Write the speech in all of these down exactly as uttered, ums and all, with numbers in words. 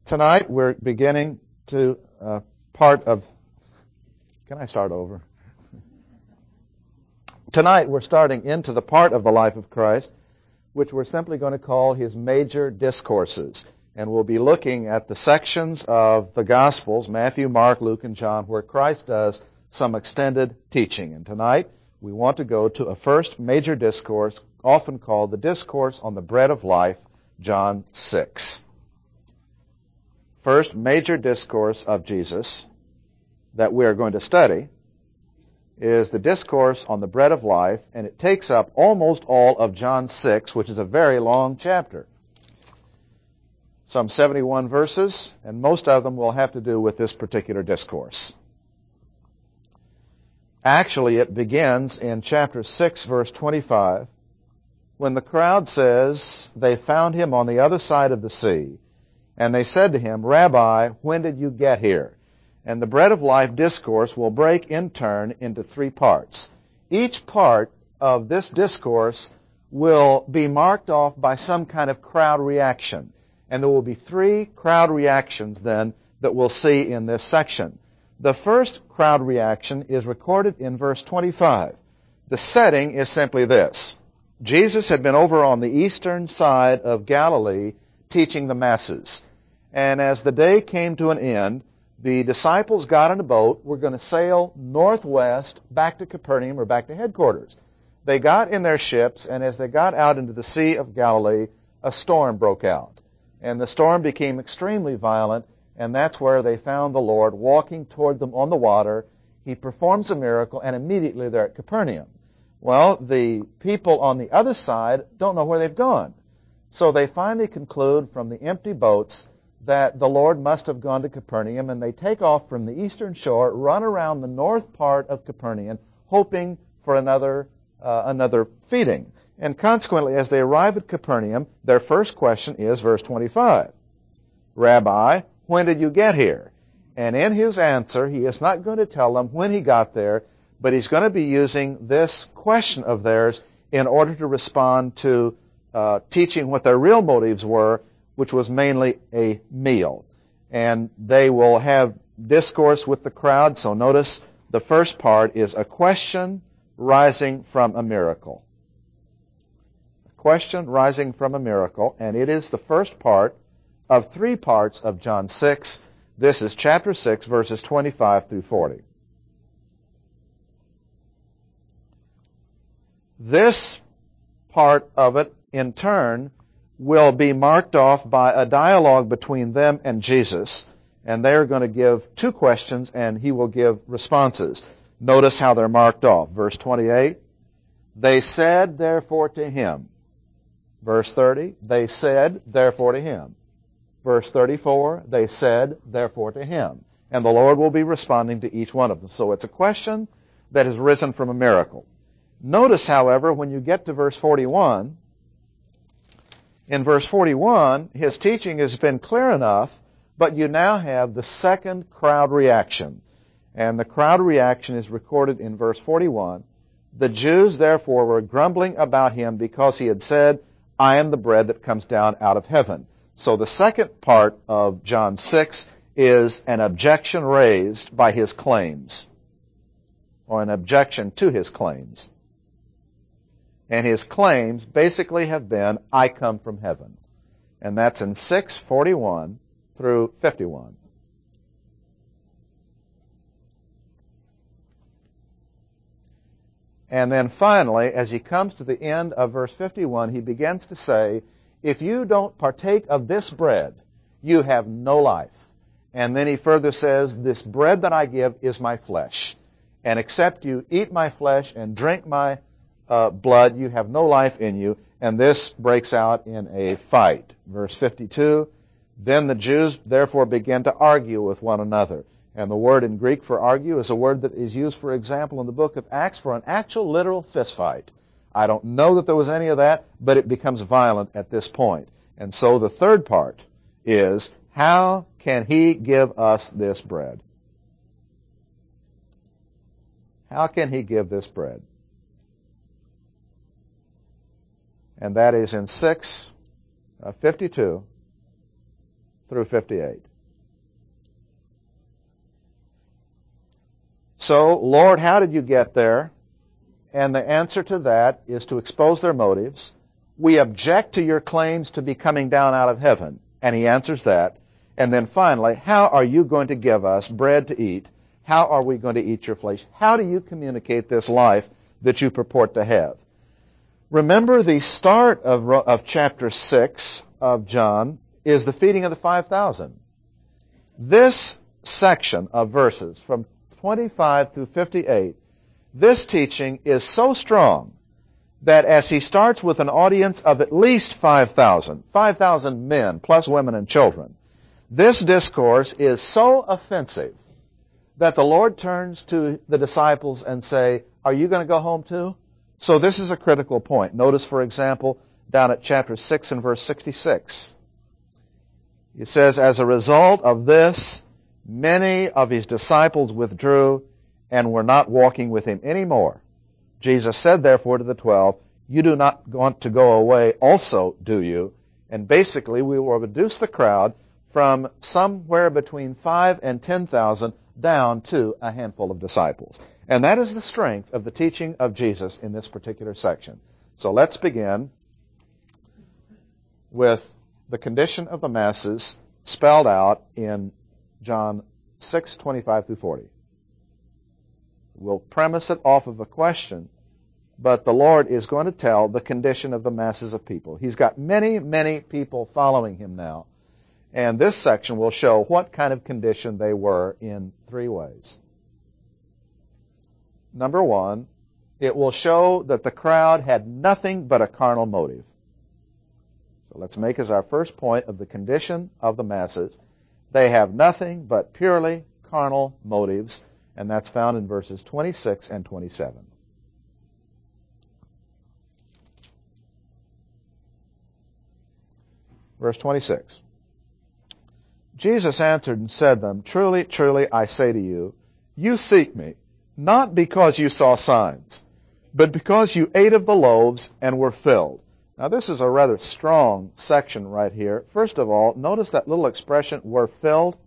Tonight we're beginning to uh, part of, can I start over? Tonight we're starting into the part of the life of Christ which we're simply going to call his major discourses. And we'll be looking at the sections of the Gospels, Matthew, Mark, Luke, and John, where Christ does some extended teaching. And tonight we want to go to a first major discourse, often called the Discourse on the Bread of Life, John six. First major discourse of Jesus that we are going to study is the Discourse on the Bread of Life, and it takes up almost all of John six, which is a very long chapter. Some seventy-one verses, and most of them will have to do with this particular discourse. Actually, it begins in chapter six, verse twenty-five, when the crowd says they found him on the other side of the sea, and they said to him, "Rabbi, when did you get here?" And the Bread of Life discourse will break in turn into three parts. Each part of this discourse will be marked off by some kind of crowd reaction. And there will be three crowd reactions then that we'll see in this section. The first crowd reaction is recorded in verse twenty-five. The setting is simply this. Jesus had been over on the eastern side of Galilee teaching the masses. And as the day came to an end, the disciples got in a boat, were going to sail northwest back to Capernaum or back to headquarters. They got in their ships, and as they got out into the Sea of Galilee, a storm broke out. And the storm became extremely violent, and that's where they found the Lord walking toward them on the water. He performs a miracle, and immediately they're at Capernaum. Well, the people on the other side don't know where they've gone. So they finally conclude from the empty boats that the Lord must have gone to Capernaum, and they take off from the eastern shore, run around the north part of Capernaum, hoping for another uh, another feeding. And consequently, as they arrive at Capernaum, their first question is verse twenty-five. "Rabbi, when did you get here?" And in his answer, he is not going to tell them when he got there, but he's going to be using this question of theirs in order to respond to uh, teaching what their real motives were, which was mainly a meal. And they will have discourse with the crowd. So notice the first part is a question rising from a miracle. A question rising from a miracle, and it is the first part of three parts of John six. This is chapter six, verses twenty-five through forty. This part of it, in turn, will be marked off by a dialogue between them and Jesus, and they're going to give two questions, and he will give responses. Notice how they're marked off. Verse twenty-eight, "They said, therefore, to him." Verse thirty, "They said, therefore, to him." Verse thirty-four, "They said, therefore, to him." And the Lord will be responding to each one of them. So it's a question that has risen from a miracle. Notice, however, when you get to verse forty-one, in verse forty-one, his teaching has been clear enough, but you now have the second crowd reaction. And the crowd reaction is recorded in verse forty-one. "The Jews therefore were grumbling about him because he had said, 'I am the bread that comes down out of heaven.'" So the second part of John six is an objection raised by his claims, or an objection to his claims. And his claims basically have been, "I come from heaven." And that's in six forty-one through fifty-one. And then finally, as he comes to the end of verse fifty-one, he begins to say, "If you don't partake of this bread, you have no life." And then he further says, "This bread that I give is my flesh. And except you eat my flesh and drink my Uh, blood, you have no life in you." And this breaks out in a fight. Verse fifty-two, "Then the Jews therefore began to argue with one another." And the word in Greek for argue is a word that is used, for example, in the book of Acts for an actual literal fist fight. I don't know that there was any of that, but it becomes violent at this point. And so the third part is, how can he give us this bread? How can he give this bread? And that is in six fifty-two through fifty-eight. So, Lord, how did you get there? And the answer to that is to expose their motives. We object to your claims to be coming down out of heaven. And he answers that. And then finally, how are you going to give us bread to eat? How are we going to eat your flesh? How do you communicate this life that you purport to have? Remember, the start of, of chapter six of John is the feeding of the five thousand. This section of verses from twenty-five through fifty-eight, this teaching is so strong that as he starts with an audience of at least five thousand, five thousand men plus women and children, this discourse is so offensive that the Lord turns to the disciples and say, are you going to go home too? So this is a critical point. Notice, for example, down at chapter six and verse sixty-six. It says, as a result of this, many of his disciples withdrew and were not walking with him anymore. Jesus said, therefore, to the twelve, you do not want to go away also, do you? And basically, we will reduce the crowd from somewhere between five and ten thousand down to a handful of disciples. And that is the strength of the teaching of Jesus in this particular section. So let's begin with the condition of the masses spelled out in John six, twenty-five through forty. We'll premise it off of a question, but the Lord is going to tell the condition of the masses of people. He's got many, many people following him now. And this section will show what kind of condition they were in three ways. Number one, it will show that the crowd had nothing but a carnal motive. So let's make as our first point of the condition of the masses. They have nothing but purely carnal motives, and that's found in verses twenty-six and twenty-seven. Verse twenty-six. Jesus answered and said to them, truly, truly, I say to you, you seek me, not because you saw signs, but because you ate of the loaves and were filled. Now, this is a rather strong section right here. First of all, notice that little expression, were filled.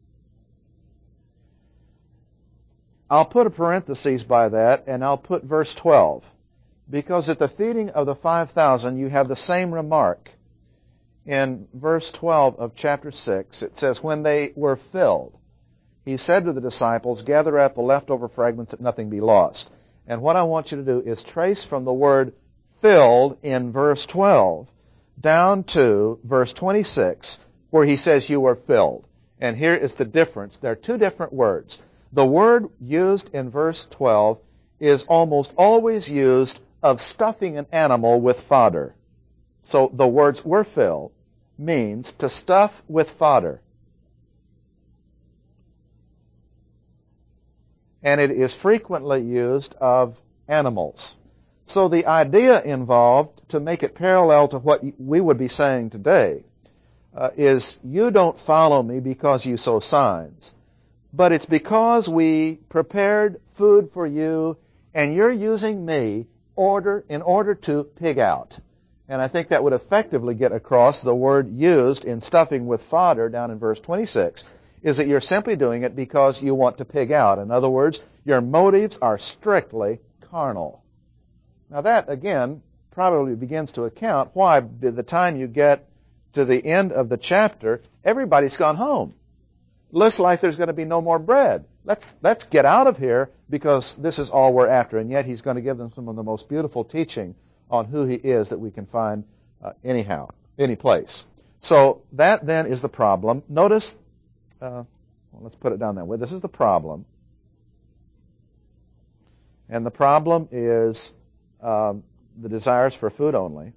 I'll put a parenthesis by that, and I'll put verse twelve, because at the feeding of the five thousand, you have the same remark. In verse twelve of chapter six, it says, when they were filled, he said to the disciples, gather up the leftover fragments that nothing be lost. And what I want you to do is trace from the word filled in verse twelve down to verse twenty-six, where he says you were filled. And here is the difference. There are two different words. The word used in verse twelve is almost always used of stuffing an animal with fodder. So the words were filled means to stuff with fodder. And it is frequently used of animals. So the idea involved, to make it parallel to what we would be saying today, uh, is you don't follow me because you saw signs, but it's because we prepared food for you and you're using me order in order to pig out. And I think that would effectively get across the word used in stuffing with fodder down in verse twenty-six, is that you're simply doing it because you want to pig out. In other words, your motives are strictly carnal. Now that, again, probably begins to account why by the time you get to the end of the chapter, everybody's gone home. Looks like there's going to be no more bread. Let's, let's get out of here because this is all we're after. And yet he's going to give them some of the most beautiful teaching on who he is that we can find uh, anyhow, any place. So that then is the problem. Notice, uh, well, let's put it down that way. This is the problem. And the problem is um, the desires for food only.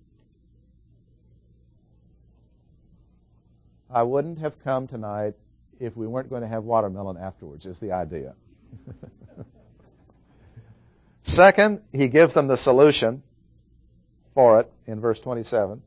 I wouldn't have come tonight if we weren't going to have watermelon afterwards, is the idea. Second, he gives them the solution for it in verse twenty-seven.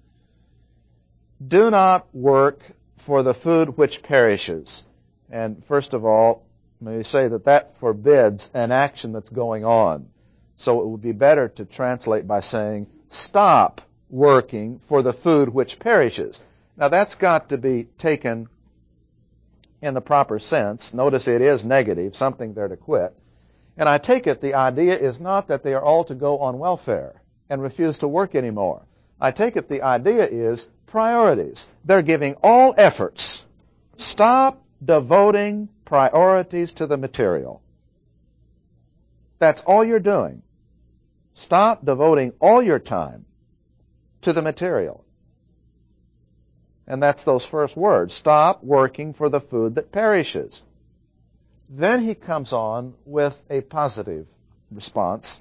Do not work for the food which perishes. And first of all, may we say that that forbids an action that's going on. So it would be better to translate by saying, stop working for the food which perishes. Now that's got to be taken in the proper sense. Notice it is negative, something they're to quit. And I take it the idea is not that they are all to go on welfare and refuse to work anymore. I take it the idea is priorities. They're giving all efforts. Stop devoting priorities to the material. That's all you're doing. Stop devoting all your time to the material. And that's those first words. Stop working for the food that perishes. Then he comes on with a positive response.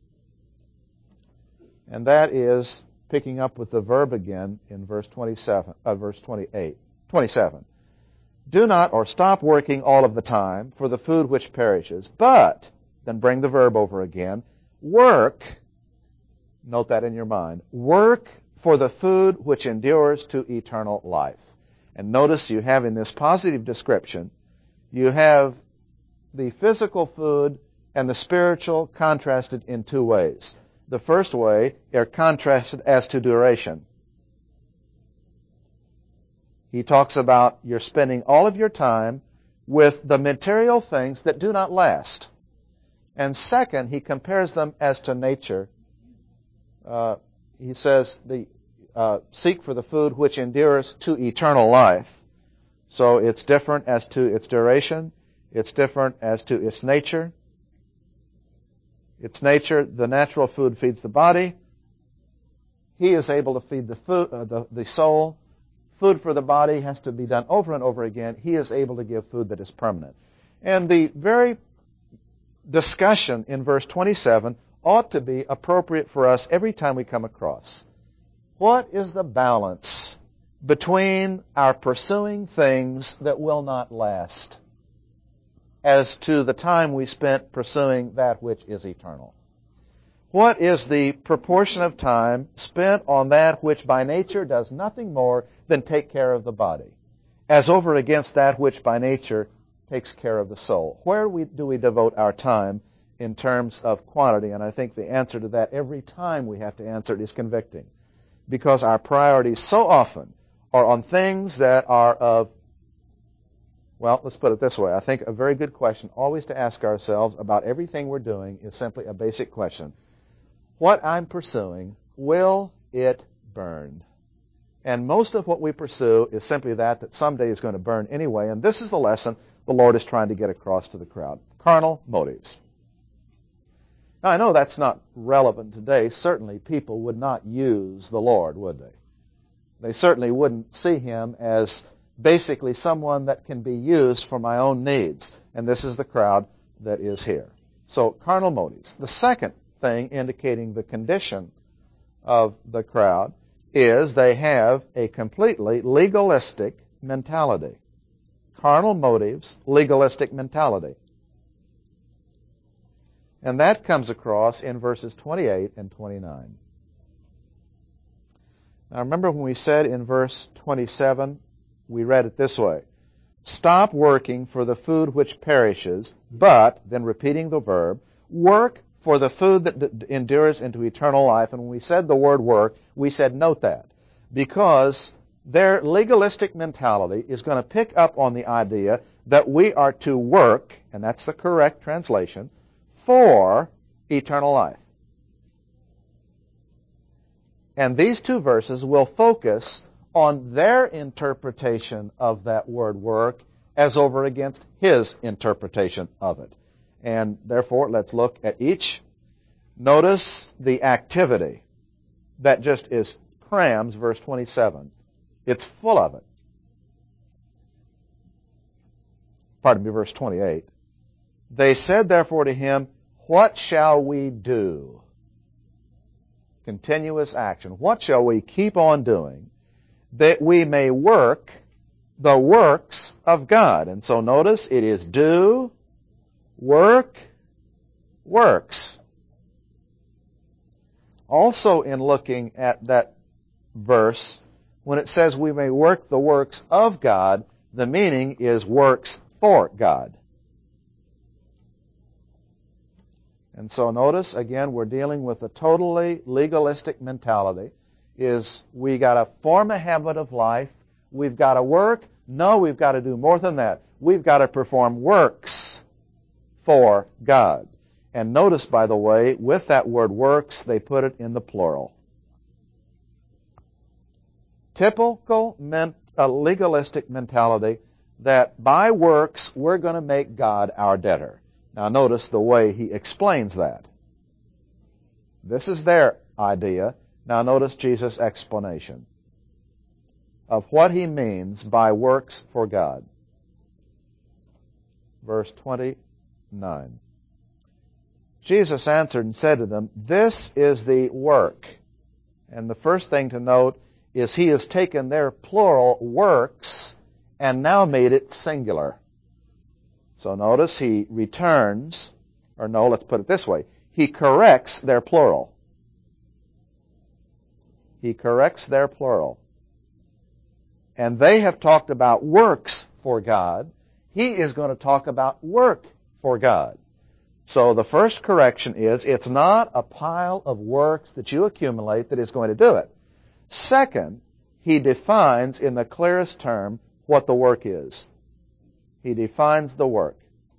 And that is picking up with the verb again in verse twenty-seven, uh, verse twenty-eight, twenty-seven. Do not or stop working all of the time for the food which perishes, but, then bring the verb over again, work, note that in your mind, work for the food which endures to eternal life. And notice you have in this positive description, you have the physical food and the spiritual contrasted in two ways. The first way, they're contrasted as to duration. He talks about you're spending all of your time with the material things that do not last. And second, he compares them as to nature. Uh, he says, the uh, seek for the food which endures to eternal life. So it's different as to its duration. It's different as to its nature. Its nature, the natural food feeds the body. He is able to feed the, food, uh, the, the soul. Food for the body has to be done over and over again. He is able to give food that is permanent. And the very discussion in verse twenty-seven ought to be appropriate for us every time we come across. What is the balance between our pursuing things that will not last as to the time we spent pursuing that which is eternal? What is the proportion of time spent on that which by nature does nothing more than take care of the body, as over against that which by nature takes care of the soul? Where we, do we devote our time in terms of quantity? And I think the answer to that every time we have to answer it is convicting, because our priorities so often are on things that are of, well, let's put it this way. I think a very good question always to ask ourselves about everything we're doing is simply a basic question. What I'm pursuing, will it burn? And most of what we pursue is simply that, that someday is going to burn anyway. And this is the lesson the Lord is trying to get across to the crowd. Carnal motives. Now, I know that's not relevant today. Certainly people would not use the Lord, would they? They certainly wouldn't see him as basically someone that can be used for my own needs. And this is the crowd that is here. So, carnal motives. The second thing indicating the condition of the crowd is they have a completely legalistic mentality. Carnal motives, legalistic mentality. And that comes across in verses twenty-eight and twenty-nine. Now remember when we said in verse twenty-seven, we read it this way. Stop working for the food which perishes, but, then repeating the verb, work for the food that d- endures into eternal life. And when we said the word work, we said note that, because their legalistic mentality is going to pick up on the idea that we are to work, and that's the correct translation, for eternal life. And these two verses will focus on their interpretation of that word work as over against his interpretation of it. And therefore, let's look at each. Notice the activity that just is crams verse twenty-seven. It's full of it. Pardon me, verse twenty-eight. They said therefore to him, what shall we do? Continuous action. What shall we keep on doing that we may work the works of God? And so notice it is do, work, works. Also in looking at that verse, when it says we may work the works of God, the meaning is works for God. And so notice, again, we're dealing with a totally legalistic mentality. Is we got to form a habit of life We've got to work. No, we've got to do more than that. We've got to perform works for God. And notice, by the way, with that word works, they put it in the plural. Typical ment, uh, legalistic mentality that by works we're going to make God our debtor. Now notice the way he explains that. This is their idea. Now notice Jesus' explanation of what he means by works for God. Verse twenty-nine. Jesus answered and said to them, "This is the work." And the first thing to note is he has taken their plural works and now made it singular. So notice he returns, or no, let's put it this way. He corrects their plural. He corrects their plural. And they have talked about works for God. He is going to talk about work for God. So the first correction is, it's not a pile of works that you accumulate that is going to do it. Second, he defines in the clearest term what the work is. He defines the work.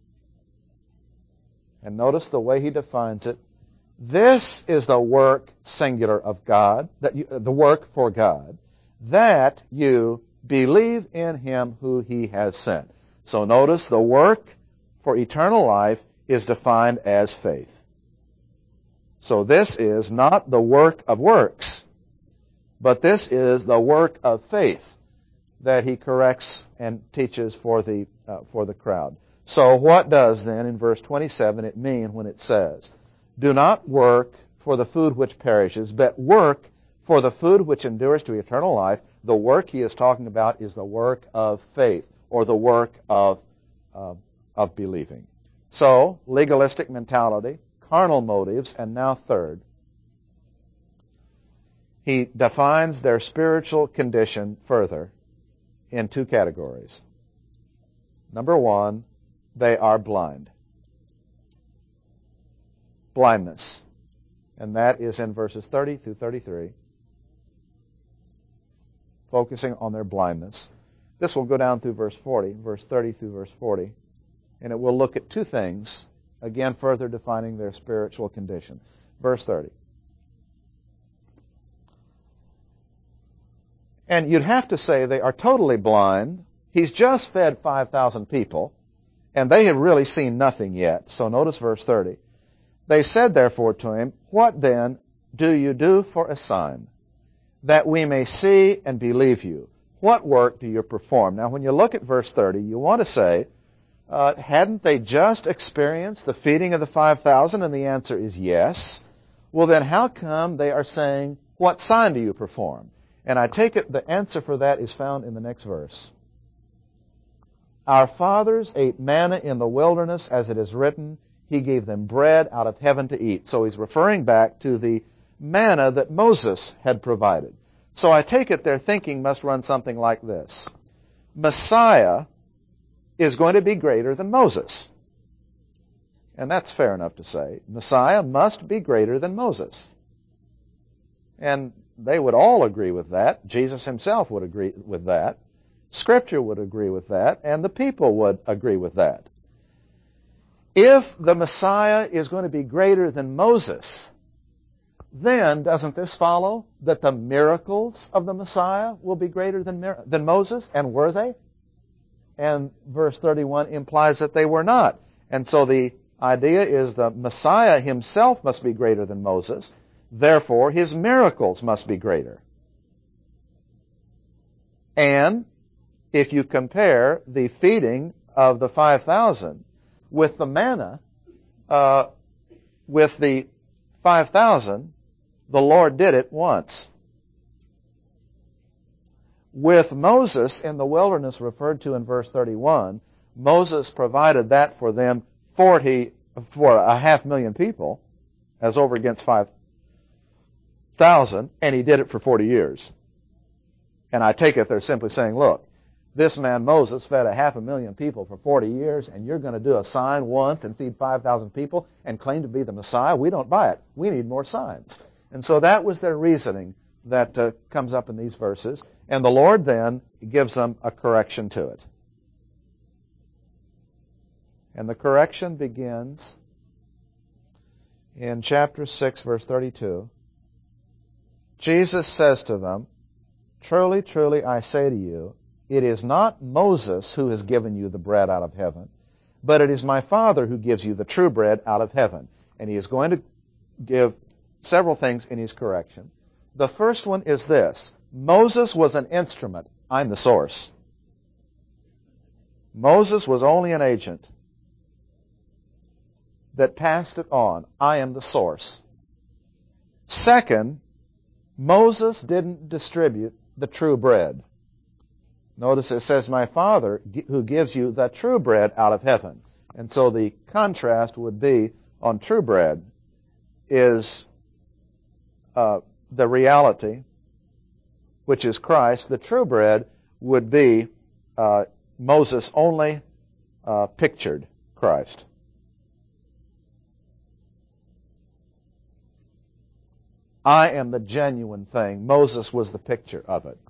And notice the way he defines it. This is the work, singular, of God, that you, the work for God, that you believe in him who he has sent. So notice the work for eternal life is defined as faith. So this is not the work of works, but this is the work of faith that he corrects and teaches for the uh, for the crowd. So what does then in verse twenty-seven it mean when it says, "Do not work for the food which perishes, but work for the food which endures to eternal life"? The work he is talking about is the work of faith, or the work of uh, of believing. So legalistic mentality, carnal motives, and now third, he defines their spiritual condition further in two categories. Number one, they are blind. Blindness. And that is in verses thirty through thirty-three, focusing on their blindness. This will go down through verse forty, verse thirty through verse forty, and it will look at two things, again further defining their spiritual condition. Verse thirty. And you'd have to say they are totally blind. He's just fed five thousand people, and they have really seen nothing yet. So notice verse thirty. They said therefore to him, "What then do you do for a sign, that we may see and believe you? What work do you perform?" Now when you look at verse thirty, you want to say, uh, hadn't they just experienced the feeding of the five thousand? And the answer is yes. Well then how come they are saying, "What sign do you perform?" And I take it the answer for that is found in the next verse. "Our fathers ate manna in the wilderness, as it is written, he gave them bread out of heaven to eat." So he's referring back to the manna that Moses had provided. So I take it their thinking must run something like this. Messiah is going to be greater than Moses. And that's fair enough to say. Messiah must be greater than Moses. And they would all agree with that. Jesus himself would agree with that. Scripture would agree with that. And the people would agree with that. If the Messiah is going to be greater than Moses, then doesn't this follow that the miracles of the Messiah will be greater than, than Moses? And were they? And verse thirty-one implies that they were not. And so the idea is the Messiah himself must be greater than Moses. Therefore, his miracles must be greater. And if you compare the feeding of the five thousand with the manna, uh, with the five thousand, the Lord did it once. With Moses in the wilderness referred to in verse thirty-one, Moses provided that for them forty, for a half million people, as over against five thousand, and he did it for forty years. And I take it they're simply saying, look, this man Moses fed a half a million people for forty years, and you're going to do a sign once and feed five thousand people and claim to be the Messiah? We don't buy it. We need more signs. And so that was their reasoning that uh, comes up in these verses, and the Lord then gives them a correction to it. And the correction begins in chapter six, verse thirty-two. Jesus says to them, "Truly, truly, I say to you, it is not Moses who has given you the bread out of heaven, but it is my Father who gives you the true bread out of heaven." And he is going to give several things in his correction. The first one is this: Moses was an instrument. I'm the source. Moses was only an agent that passed it on. I am the source. Second, Moses didn't distribute the true bread. Notice it says, "My Father who gives you the true bread out of heaven." And so the contrast would be on true bread is uh, the reality, which is Christ. The true bread would be uh, Moses only uh, pictured Christ. I am the genuine thing. Moses was the picture of it.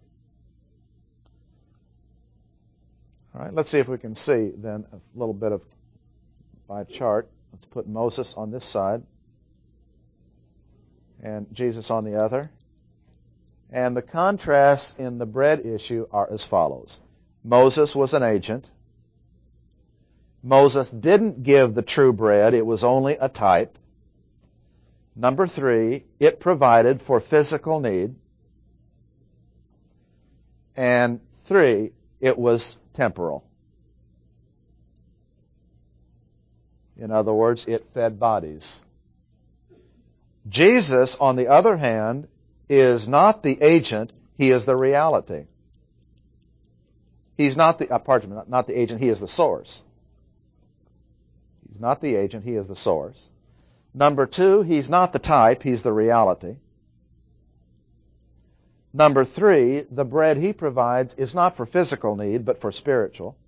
All right, let's see if we can see then a little bit of by chart. Let's put Moses on this side and Jesus on the other. And the contrasts in the bread issue are as follows. Moses was an agent. Moses didn't give the true bread. It was only a type. Number three, it provided for physical need. And three, it was temporal. In other words, it fed bodies. Jesus, on the other hand, is not the agent, he is the reality. He's not the, uh, pardon me, not, not the agent, he is the source. He's not the agent, he is the source. Number two, he's not the type, he's the reality. Number three, the bread he provides is not for physical need, but for spiritual.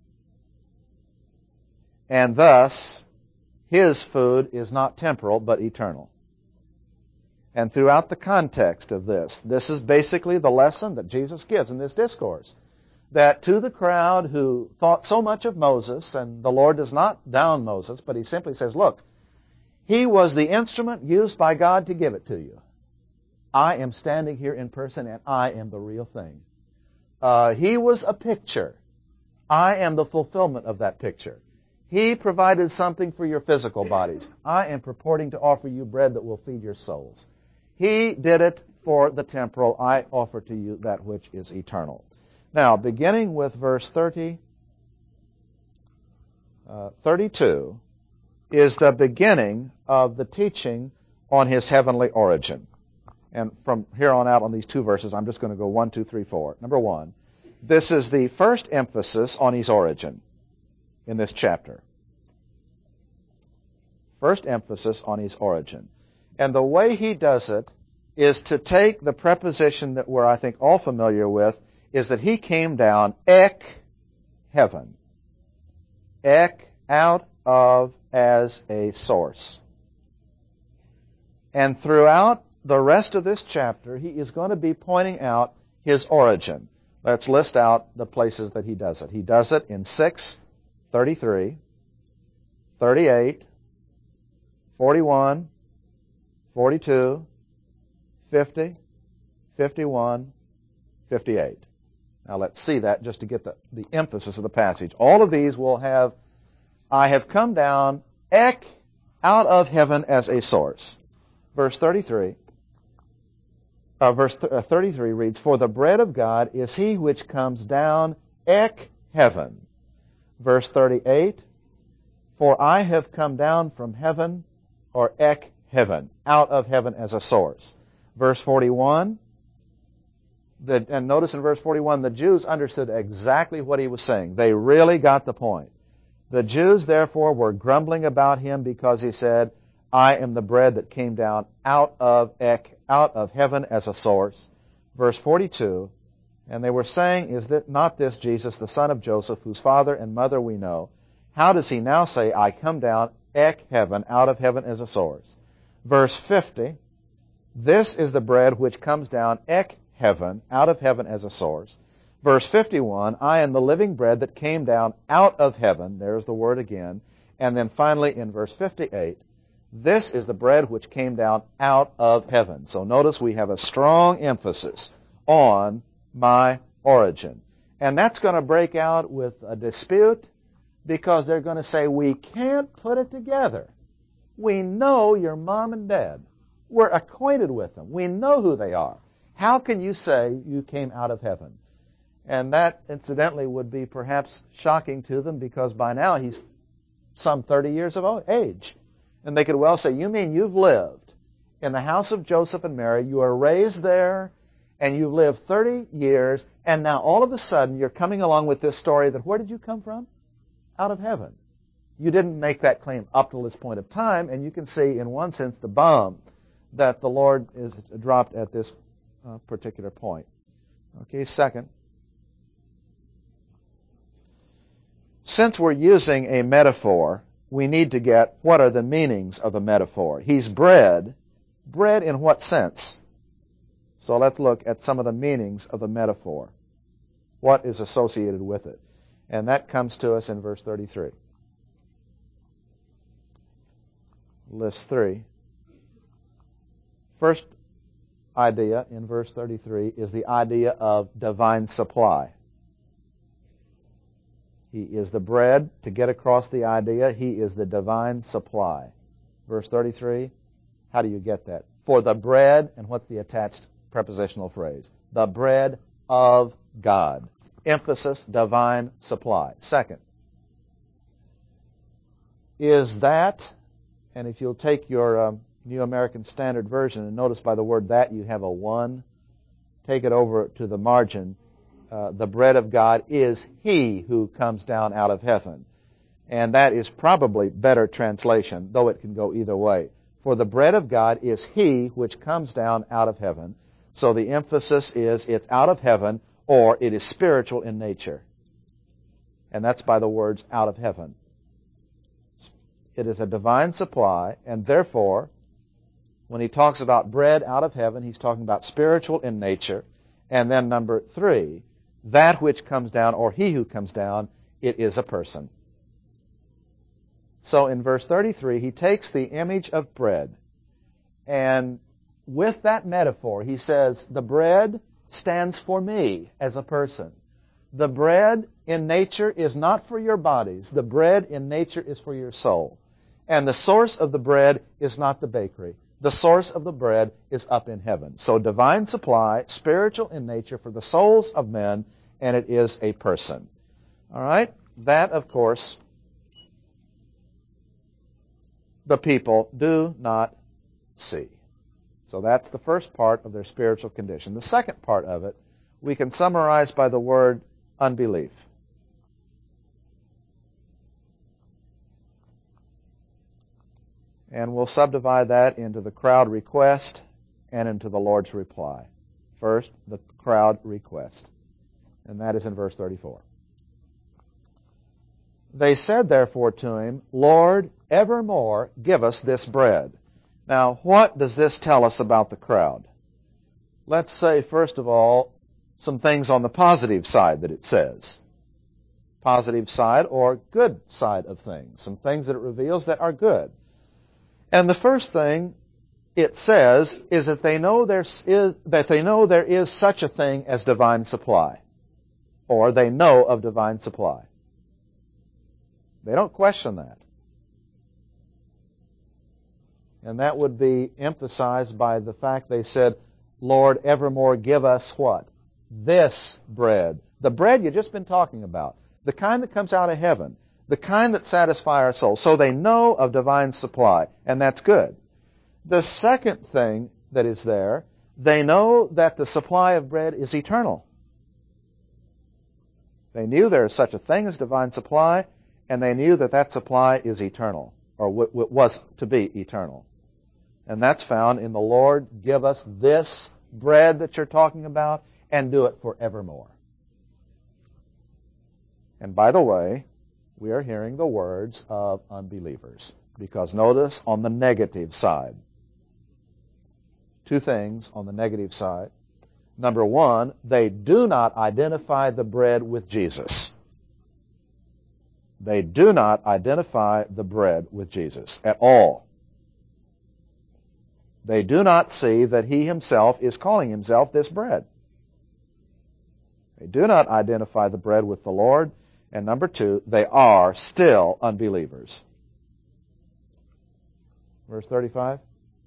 And thus, his food is not temporal, but eternal. And throughout the context of this, this is basically the lesson that Jesus gives in this discourse. That to the crowd who thought so much of Moses, and the Lord does not down Moses, but he simply says, look, he was the instrument used by God to give it to you. I am standing here in person, and I am the real thing. Uh, he was a picture. I am the fulfillment of that picture. He provided something for your physical bodies. I am purporting to offer you bread that will feed your souls. He did it for the temporal. I offer to you that which is eternal. Now, beginning with verse thirty, uh, thirty-two, is the beginning of the teaching on his heavenly origin. And from here on out on these two verses, I'm just going to go one, two, three, four. Number one, this is the first emphasis on his origin in this chapter. First emphasis on his origin. And the way he does it is to take the preposition that we're, I think, all familiar with, is that he came down, ek, heaven. Ek, out of, as a source. And throughout the rest of this chapter, he is going to be pointing out his origin. Let's list out the places that he does it. He does it in six, thirty-three, thirty-eight, forty-one, forty-two, fifty, fifty-one, fifty-eight. Now let's see that just to get the, the emphasis of the passage. All of these will have, I have come down, ek, out of heaven as a source. Verse thirty-three, uh, verse th- uh, thirty-three reads, "For the bread of God is he which comes down, ek, heaven." Verse thirty-eight, "For I have come down from heaven," or ek, heaven, out of heaven as a source. Verse forty-one, the, and notice in verse forty-one, the Jews understood exactly what he was saying. They really got the point. "The Jews therefore were grumbling about him because he said, I am the bread that came down out of ek, out of heaven as a source." Verse forty-two, "And they were saying, is that not this Jesus, the son of Joseph, whose father and mother we know? How does he now say, I come down, ek, heaven, out of heaven as a source?" Verse fifty, This is the bread which comes down ek heaven, out of heaven as a source. Verse fifty-one, I am the living bread that came down out of heaven. There's the word again. And then finally in verse fifty-eight, this is the bread which came down out of heaven. So notice we have a strong emphasis on my origin. And that's going to break out with a dispute because they're going to say, we can't put it together. We know your mom and dad. We're acquainted with them. We know who they are. How can you say you came out of heaven? And that, incidentally, would be perhaps shocking to them because by now he's some thirty years of age. And they could well say, you mean you've lived in the house of Joseph and Mary, you were raised there, and you've lived thirty years, and now all of a sudden you're coming along with this story that where did you come from? Out of heaven. You didn't make that claim up to this point of time, and you can see in one sense the bomb that the Lord is dropped at this uh, particular point. Okay, second, since we're using a metaphor, we need to get what are the meanings of the metaphor. He's bread. Bread in what sense? So let's look at some of the meanings of the metaphor. What is associated with it? And that comes to us in verse thirty-three. List three. First idea in verse thirty-three is the idea of divine supply. He is the bread. To get across the idea, he is the divine supply. Verse thirty-three, how do you get that? For the bread, and what's the attached prepositional phrase? The bread of God. Emphasis, divine supply. Second, is that, and if you'll take your um, New American Standard Version, and notice by the word that you have a one, take it over to the margin. Uh, the bread of God is He who comes down out of heaven. And that is probably better translation, though it can go either way. For the bread of God is He which comes down out of heaven. So the emphasis is it's out of heaven or it is spiritual in nature. And that's by the words out of heaven. It is a divine supply, and therefore, when he talks about bread out of heaven, he's talking about spiritual in nature. And then number three, that which comes down, or he who comes down, it is a person. So in verse thirty-three, he takes the image of bread, and with that metaphor, he says, the bread stands for me as a person. The bread in nature is not for your bodies. The bread in nature is for your soul. And the source of the bread is not the bakery. The source of the bread is up in heaven. So divine supply, spiritual in nature for the souls of men, and it is a person. All right? That, of course, the people do not see. So that's the first part of their spiritual condition. The second part of it, we can summarize by the word unbelief. And we'll subdivide that into the crowd request and into the Lord's reply. First, the crowd request. And that is in verse thirty-four. They said therefore to him, Lord, evermore give us this bread. Now, what does this tell us about the crowd? Let's say, first of all, some things on the positive side that it says. Positive side or good side of things. Some things that it reveals that are good. And the first thing it says is that they know there is, that they know there is such a thing as divine supply. Or they know of divine supply. They don't question that. And that would be emphasized by the fact they said, Lord, evermore give us what? This bread. The bread you've just been talking about. The kind that comes out of heaven. The kind that satisfies our soul. So they know of divine supply, and that's good. The second thing that is there, they know that the supply of bread is eternal. They knew there is such a thing as divine supply, and they knew that that supply is eternal, or w- w- was to be eternal. And that's found in the Lord, give us this bread that you're talking about, and do it forevermore. And by the way, we are hearing the words of unbelievers. Because notice on the negative side. two things on the negative side. Number one, they do not identify the bread with Jesus. They do not identify the bread with Jesus at all. They do not see that he himself is calling himself this bread. They do not identify the bread with the Lord. And number two, they are still unbelievers. Verse thirty-five.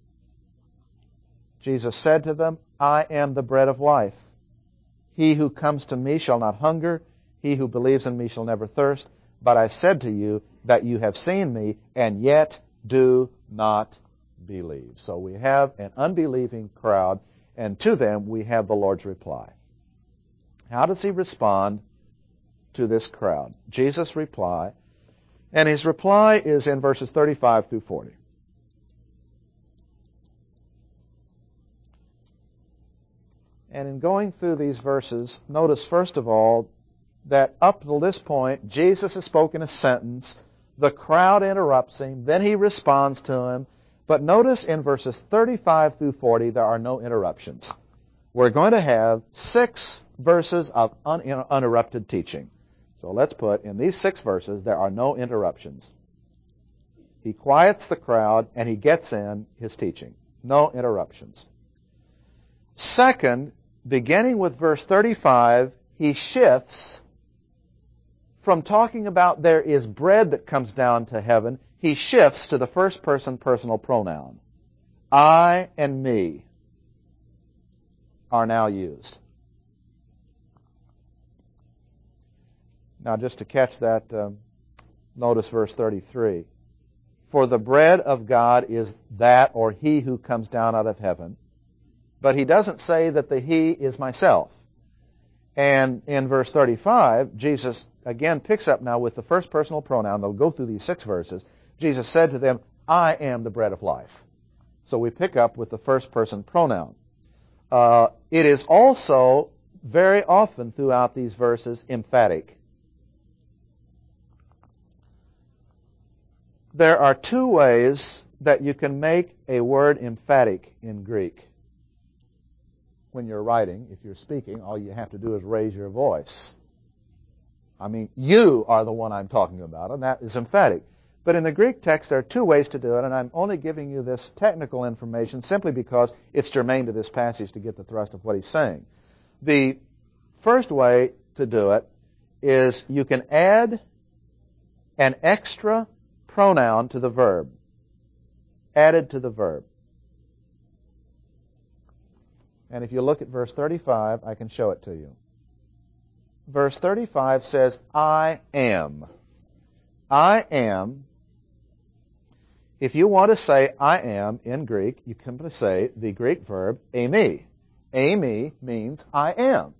Jesus said to them, I am the bread of life. He who comes to me shall not hunger. He who believes in me shall never thirst. But I said to you that you have seen me and yet do not believe. So we have an unbelieving crowd, and to them we have the Lord's reply. How does he respond to this crowd? Jesus' reply, and his reply is in verses thirty-five through forty. And in going through these verses, notice first of all that up to this point, Jesus has spoken a sentence, the crowd interrupts him, then he responds to him. But notice in verses thirty-five through forty, there are no interruptions. We're going to have six verses of uninterrupted teaching. So let's put, in these six verses, there are no interruptions. He quiets the crowd and he gets in his teaching. No interruptions. Second, beginning with verse thirty-five, he shifts from talking about there is bread that comes down to heaven, he shifts to the first person personal pronoun. I and me are now used. Now just to catch that, um, notice verse thirty-three. For the bread of God is that, or he who comes down out of heaven. But he doesn't say that the he is myself. And in verse thirty-five, Jesus again picks up now with the first personal pronoun. They'll go through these six verses. Jesus said to them, I am the bread of life. So we pick up with the first person pronoun. Uh, it is also very often throughout these verses emphatic. There are two ways that you can make a word emphatic in Greek. When you're writing, if you're speaking, all you have to do is raise your voice. I mean, you are the one I'm talking about, and that is emphatic. But in the Greek text, there are two ways to do it, and I'm only giving you this technical information simply because it's germane to this passage to get the thrust of what he's saying. The first way to do it is you can add an extra pronoun to the verb, added to the verb. And if you look at verse thirty-five, I can show it to you. Verse thirty-five says, I am. I am. If you want to say I am in Greek, you can say the Greek verb eimi. Eimi means I am.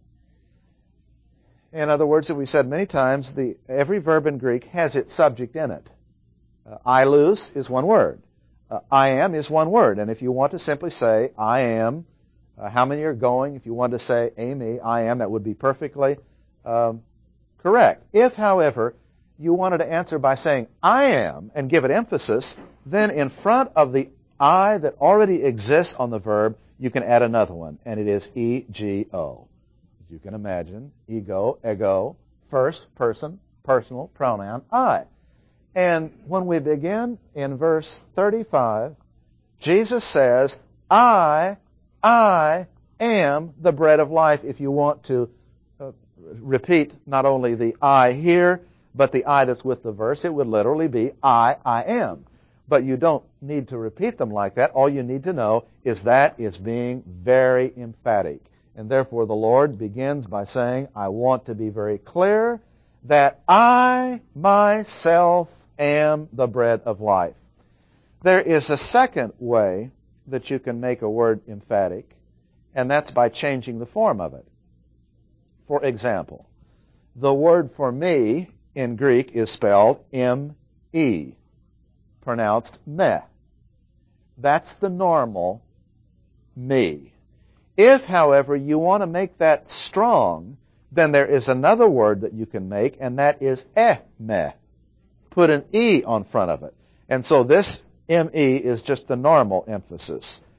In other words, that we said many times, the every verb in Greek has its subject in it. Uh, Ilus is one word. Uh, I am is one word. And if you want to simply say I am, Uh, how many are going? If you want to say, Amy, I am, that would be perfectly um, correct. If, however, you wanted to answer by saying, I am, and give it emphasis, then in front of the I that already exists on the verb, you can add another one, and it is E G O. As you can imagine, ego, ego, first person, personal pronoun, I. And when we begin in verse thirty-five, Jesus says, I I am the bread of life. If you want to uh, repeat not only the I here, but the I that's with the verse, it would literally be I, I am. But you don't need to repeat them like that. All you need to know is that is being very emphatic. And therefore the Lord begins by saying, I want to be very clear that I myself am the bread of life. There is a second way that you can make a word emphatic, and that's by changing the form of it. For example, the word for me in Greek is spelled M E, pronounced me. That's the normal me. If, however, you want to make that strong, then there is another word that you can make, and that is eme. Put an E on front of it. And so this M E is just the normal emphasis.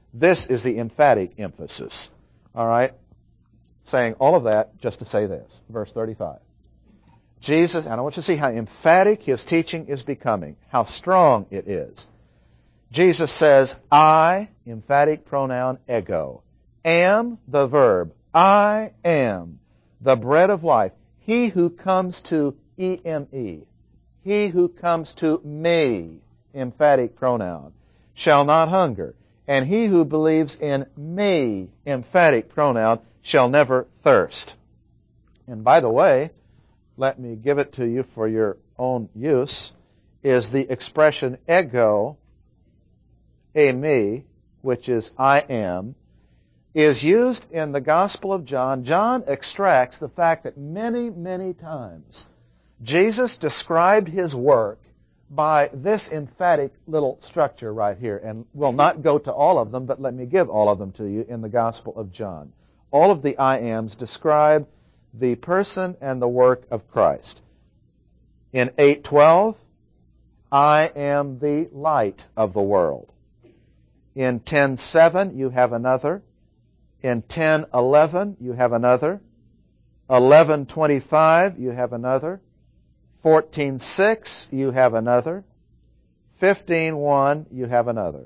This is the emphatic emphasis. All right? Saying all of that just to say this. Verse thirty-five. Jesus, and I want you to see how emphatic his teaching is becoming, how strong it is. Jesus says, I, emphatic pronoun ego, am the verb. I am the bread of life. He who comes to E M E, he who comes to me, emphatic pronoun, shall not hunger. And he who believes in me, emphatic pronoun, shall never thirst. And by the way, let me give it to you for your own use, is the expression ego, eimi, which is I am, is used in the Gospel of John. John extracts the fact that many, many times Jesus described his work by this emphatic little structure right here. And we'll not go to all of them, but let me give all of them to you in the Gospel of John. All of the I ams describe the person and the work of Christ. In eight twelve, I am the light of the world. In ten seven, you have another. In ten eleven, you have another. eleven twenty-five, you have another. fourteen six, you have another. fifteen one, you have another.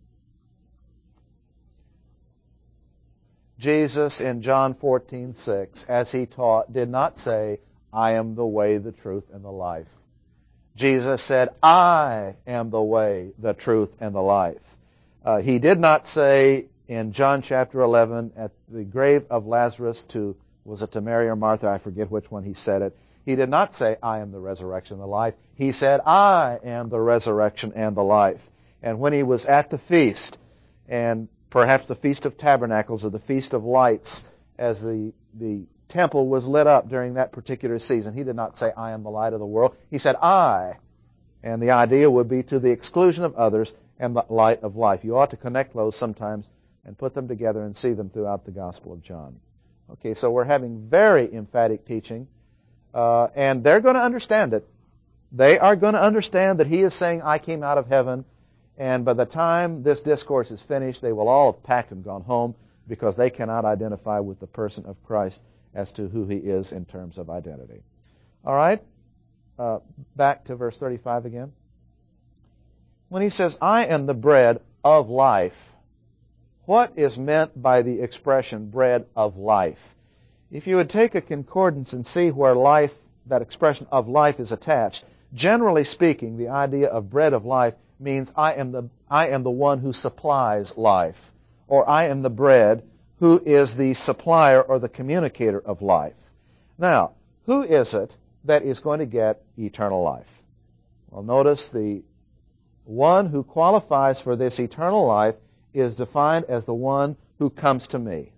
Jesus in John fourteen six, as he taught, did not say, I am the way, the truth, and the life. Jesus said, I am the way, the truth, and the life. Uh, he did not say in John chapter eleven at the grave of Lazarus to, was it to Mary or Martha? I forget which one he said it. He did not say, I am the resurrection and the life. He said, I am the resurrection and the life. And when he was at the feast, and perhaps the Feast of Tabernacles or the Feast of Lights, as the, the temple was lit up during that particular season, he did not say, I am the light of the world. He said, I. And the idea would be to the exclusion of others and the light of life. You ought to connect those sometimes and put them together and see them throughout the Gospel of John. Okay, so we're having very emphatic teaching, uh, and they're going to understand it. They are going to understand that he is saying, I came out of heaven. And by the time this discourse is finished, they will all have packed and gone home because they cannot identify with the person of Christ as to who he is in terms of identity. All right? Uh, back to verse thirty-five again. When he says, I am the bread of life, what is meant by the expression bread of life? If you would take a concordance and see where life, that expression of life is attached, generally speaking, the idea of bread of life means I am the I am the one who supplies life, or I am the bread who is the supplier or the communicator of life. Now, who is it that is going to get eternal life? Well, notice the one who qualifies for this eternal life is defined as the one who comes to me.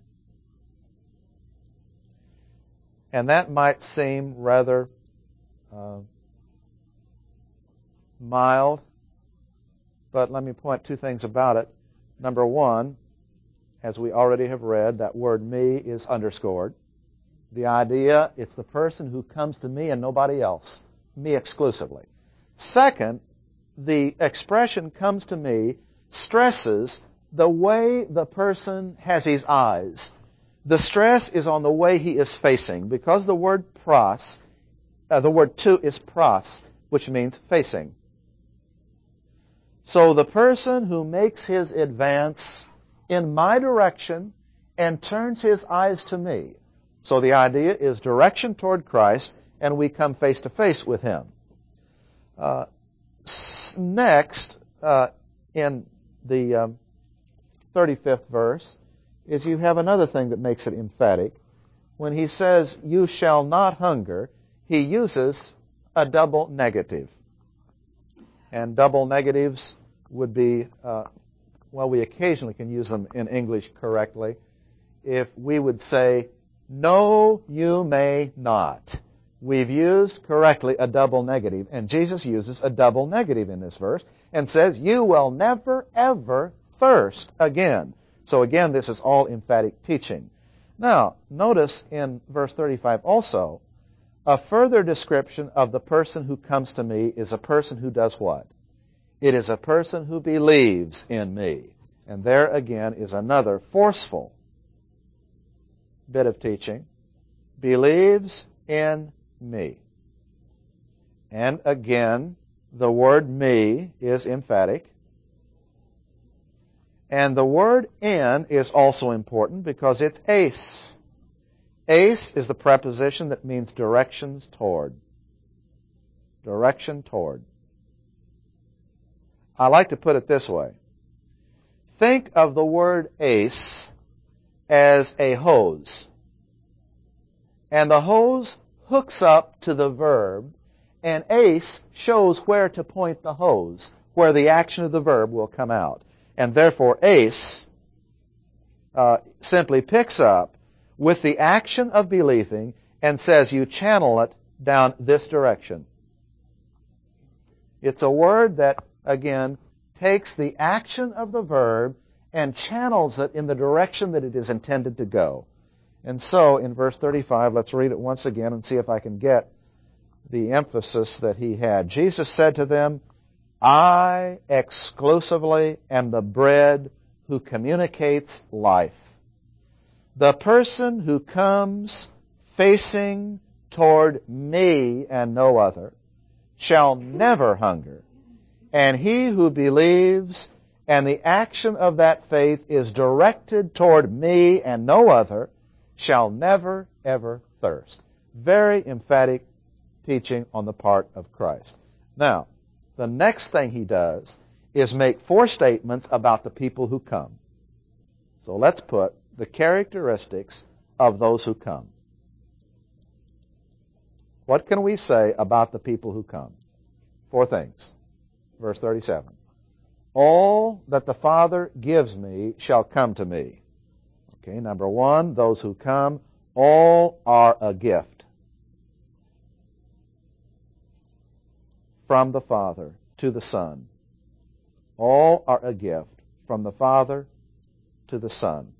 And that might seem rather uh, mild, but let me point two things about it. Number one, as we already have read, that word me is underscored. The idea, it's the person who comes to me and nobody else, me exclusively. Second, the expression comes to me stresses the way the person has his eyes. The stress is on the way he is facing, because the word pros, uh, the word to is pros, which means facing. So the person who makes his advance in my direction and turns his eyes to me. So the idea is direction toward Christ, and we come face to face with him. Uh, next, uh, in the um, thirty-fifth verse, is you have another thing that makes it emphatic. When he says, you shall not hunger, he uses a double negative. And double negatives would be, uh, well, we occasionally can use them in English correctly. If we would say, no, you may not. We've used correctly a double negative, and Jesus uses a double negative in this verse and says, you will never, ever thirst again. So again, this is all emphatic teaching. Now, notice in verse thirty-five also, a further description of the person who comes to me is a person who does what? It is a person who believes in me. And there again is another forceful bit of teaching. Believes in me. And again, the word me is emphatic. And the word in is also important because it's eis. Eis is the preposition that means directions toward. Direction toward. I like to put it this way. Think of the word eis as a hose. And the hose hooks up to the verb, and eis shows where to point the hose, where the action of the verb will come out. And therefore, eis uh, simply picks up with the action of believing and says you channel it down this direction. It's a word that, again, takes the action of the verb and channels it in the direction that it is intended to go. And so, in verse thirty-five, let's read it once again and see if I can get the emphasis that he had. Jesus said to them, I exclusively am the bread who communicates life. The person who comes facing toward me and no other shall never hunger. And he who believes and the action of that faith is directed toward me and no other shall never, ever thirst. Very emphatic teaching on the part of Christ. Now, the next thing he does is make four statements about the people who come. So let's put the characteristics of those who come. What can we say about the people who come? Four things. Verse thirty-seven. All that the Father gives me shall come to me. Okay, number one, those who come, all are a gift from the Father to the Son. All are a gift from the Father to the Son.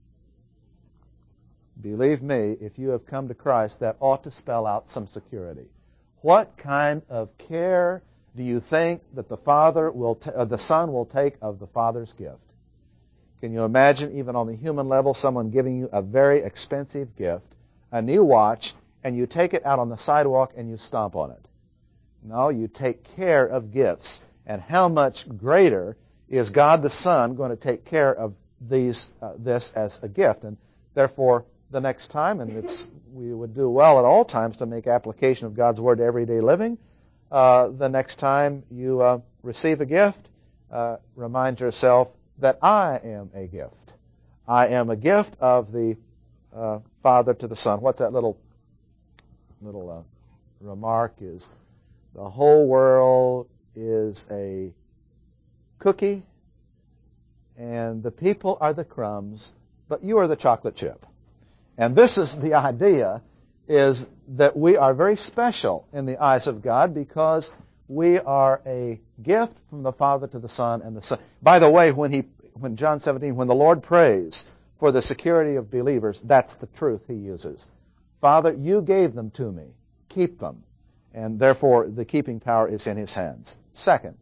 Believe me, if you have come to Christ, that ought to spell out some security. What kind of care do you think that the Father will, t- uh, the Son will take of the Father's gift? Can you imagine, even on the human level, someone giving you a very expensive gift, a new watch, and you take it out on the sidewalk and you stomp on it? No, you take care of gifts. And how much greater is God the Son going to take care of these uh, this as a gift? And therefore, the next time, and it's we would do well at all times to make application of God's Word to everyday living, uh, the next time you uh, receive a gift, uh, remind yourself that I am a gift. I am a gift of the uh, Father to the Son. What's that little little uh, remark is, the whole world is a cookie, and the people are the crumbs, but you are the chocolate chip. And this is the idea, is that we are very special in the eyes of God because we are a gift from the Father to the Son and the Son. By the way, when he, when John seventeen, when the Lord prays for the security of believers, that's the truth he uses. Father, you gave them to me. Keep them. And therefore, the keeping power is in his hands. Second,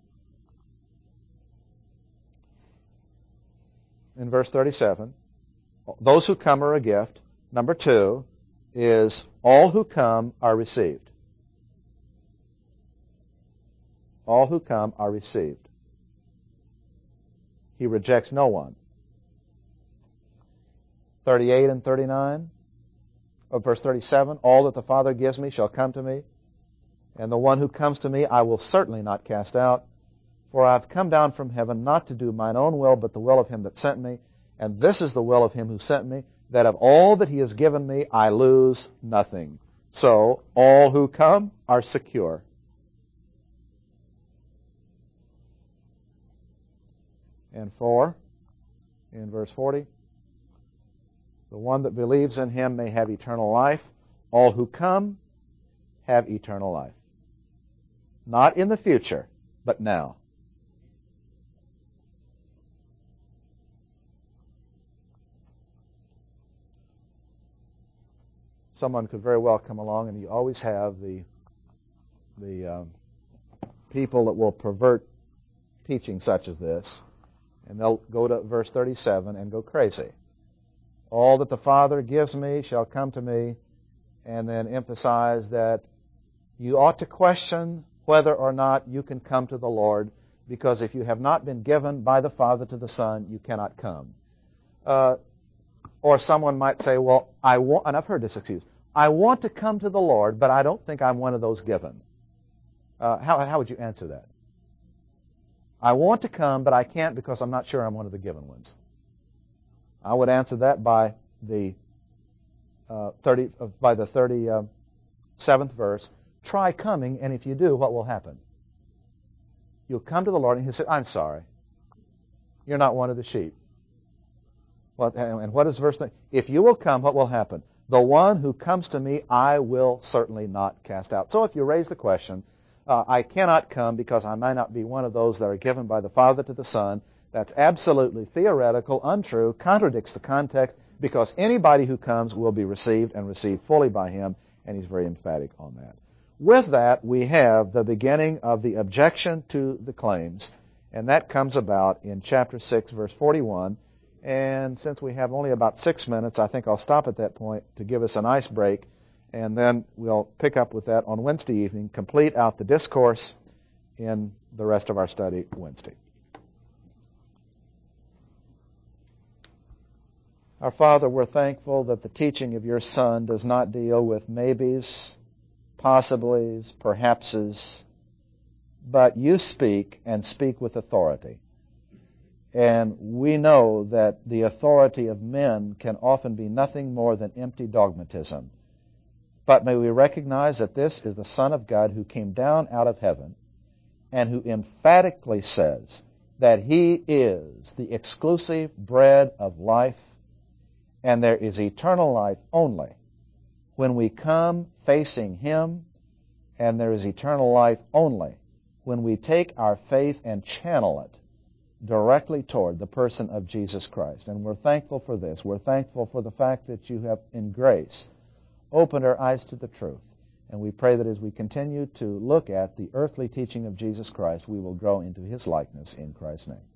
in verse thirty-seven, those who come are a gift. Number two is all who come are received. All who come are received. He rejects no one. thirty-eight and thirty-nine, or verse thirty-seven, all that the Father gives me shall come to me, and the one who comes to me I will certainly not cast out. For I have come down from heaven not to do mine own will, but the will of him that sent me. And this is the will of him who sent me, that of all that he has given me I lose nothing. So all who come are secure. And four, in verse forty, the one that believes in him may have eternal life. All who come have eternal life. Not in the future, but now. Someone could very well come along, and you always have the the um, people that will pervert teaching such as this And they'll go to verse thirty-seven and go crazy. All that the Father gives me shall come to me, and then emphasize that you ought to question whether or not you can come to the Lord, because if you have not been given by the Father to the Son, you cannot come. Uh, or someone might say, well, I want, and I've heard this excuse, I want to come to the Lord, but I don't think I'm one of those given. Uh, how, how would you answer that? I want to come, but I can't because I'm not sure I'm one of the given ones. I would answer that by the uh, thirty, uh, by the thirty-seventh verse. Try coming, and if you do, what will happen? You'll come to the Lord, and He'll say, I'm sorry. You're not one of the sheep. Well, and what is verse nine? If you will come, what will happen? The one who comes to me, I will certainly not cast out. So if you raise the question, uh, I cannot come because I might not be one of those that are given by the Father to the Son, that's absolutely theoretical, untrue, contradicts the context, because anybody who comes will be received and received fully by Him, and He's very emphatic on that. With that, we have the beginning of the objection to the claims, and that comes about in chapter six, verse forty-one. And since we have only about six minutes, I think I'll stop at that point to give us a nice break, and then we'll pick up with that on Wednesday evening, complete out the discourse in the rest of our study Wednesday. Our Father, we're thankful that the teaching of your Son does not deal with maybes, possiblies, perhapses, but you speak and speak with authority. And we know that the authority of men can often be nothing more than empty dogmatism. But may we recognize that this is the Son of God who came down out of heaven and who emphatically says that He is the exclusive bread of life, and there is eternal life only when we come facing Him, and there is eternal life only when we take our faith and channel it directly toward the person of Jesus Christ. And we're thankful for this. We're thankful for the fact that you have, in grace, opened our eyes to the truth. And we pray that as we continue to look at the earthly teaching of Jesus Christ, we will grow into His likeness in Christ's name.